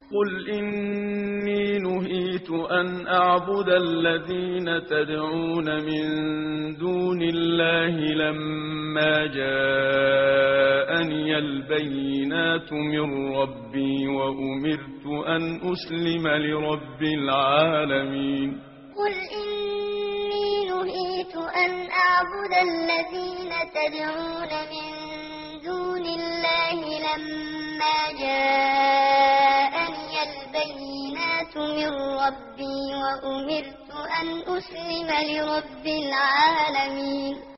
قل إني نهيت أن أعبد الذين تدعون من دون الله لما جاءني البينات من ربي وأمرت أن أسلم لرب العالمين قل إني نهيت أن أعبد الذين تدعون من دون الله لما جاءني البينات من ربي وأمرت أن أسلم لرب العالمين